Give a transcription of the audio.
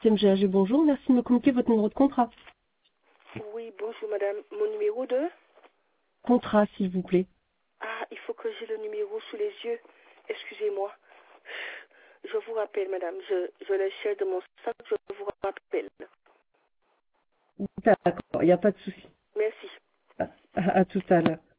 CMGAG, bonjour. Merci de me communiquer votre numéro de contrat. Oui, bonjour madame. Mon numéro de... Contrat, s'il vous plaît. Ah, il faut que j'ai le numéro sous les yeux. Excusez-moi. Je vous rappelle madame, je le cherche de mon sac, je vous rappelle. D'accord, il n'y a pas de souci. Merci. À tout à l'heure.